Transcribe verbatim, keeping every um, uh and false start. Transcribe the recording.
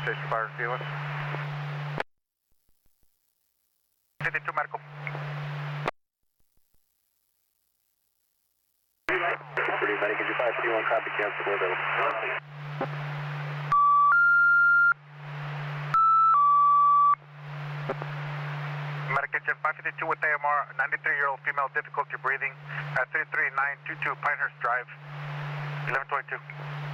Station Fire, C O S. fifty-two Marco. Pretty buddy, could you five three one copy, cancel, we're available. Medication five fifty-two with A M R, ninety-three-year-old female, difficulty breathing, at three three nine two two Pinehurst Drive, eleven twenty-two.